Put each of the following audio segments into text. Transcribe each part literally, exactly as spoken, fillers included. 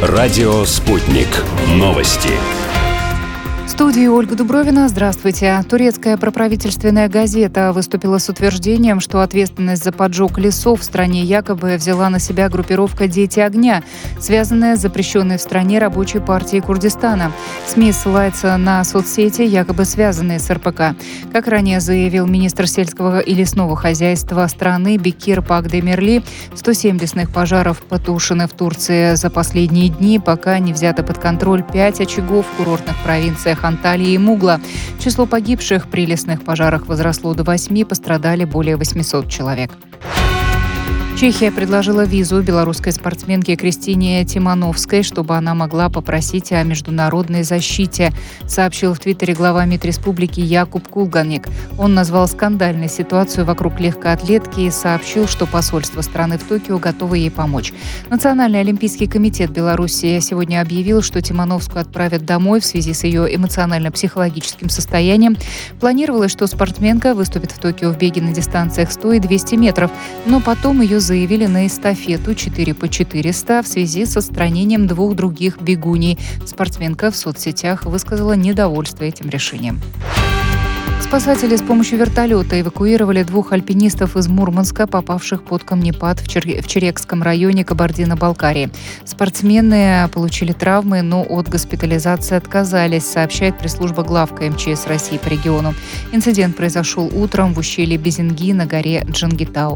Радио «Спутник». Новости. В студии Ольга Дубровина. Здравствуйте. Турецкая проправительственная газета выступила с утверждением, что ответственность за поджог лесов в стране якобы взяла на себя группировка «Дети огня», связанная с запрещенной в стране рабочей партией Курдистана. СМИ ссылаются на соцсети, якобы связанные с эр пэ ка. Как ранее заявил министр сельского и лесного хозяйства страны Бекир Пак-Демирли, сто семь лесных пожаров потушены в Турции за последние дни, пока не взято под контроль пять очагов в курортных провинциях Анталии и Мугла. Число погибших при лесных пожарах возросло до восьми, пострадали более восьмисот человек. Чехия предложила визу белорусской спортсменке Кристине Тимановской, чтобы она могла попросить о международной защите, сообщил в Твиттере глава МИД республики Якуб Кулганик. Он назвал скандальной ситуацию вокруг легкоатлетки и сообщил, что посольство страны в Токио готово ей помочь. Национальный олимпийский комитет Беларуси сегодня объявил, что Тимановскую отправят домой в связи с ее эмоционально-психологическим состоянием. Планировалось, что спортсменка выступит в Токио в беге на дистанциях сто и двести метров, но потом ее заявили на эстафету четыре по четыреста в связи с отстранением двух других бегуней. Спортсменка в соцсетях высказала недовольство этим решением. Спасатели с помощью вертолета эвакуировали двух альпинистов из Мурманска, попавших под камнепад в, Чер... в Черекском районе Кабардино-Балкарии. Спортсмены получили травмы, но от госпитализации отказались, сообщает пресс-служба главка эм че эс России по региону. Инцидент произошел утром в ущелье Безинги на горе Джангитау.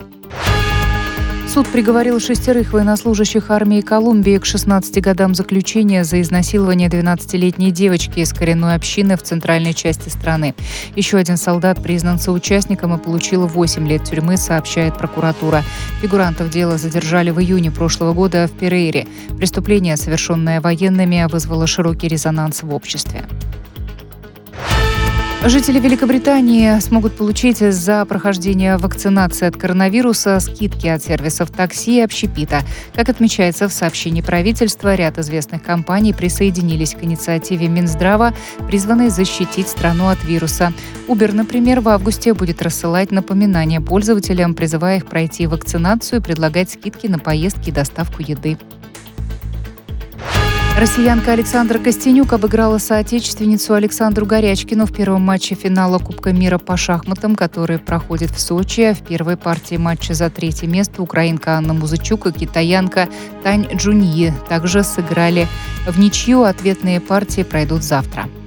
Суд приговорил шестерых военнослужащих армии Колумбии к шестнадцати годам заключения за изнасилование двенадцатилетней девочки из коренной общины в центральной части страны. Еще один солдат признан соучастником и получил восемь лет тюрьмы, сообщает прокуратура. Фигурантов дела задержали в июне прошлого года в Перейре. Преступление, совершенное военными, вызвало широкий резонанс в обществе. Жители Великобритании смогут получить за прохождение вакцинации от коронавируса скидки от сервисов такси и общепита. Как отмечается в сообщении правительства, ряд известных компаний присоединились к инициативе Минздрава, призванной защитить страну от вируса. Uber, например, в августе будет рассылать напоминания пользователям, призывая их пройти вакцинацию и предлагать скидки на поездки и доставку еды. Россиянка Александра Костенюк обыграла соотечественницу Александру Горячкину в первом матче финала Кубка мира по шахматам, который проходит в Сочи. В первой партии матча за третье место украинка Анна Музычук и китаянка Тань Джуньи также сыграли в ничью. Ответные партии пройдут завтра.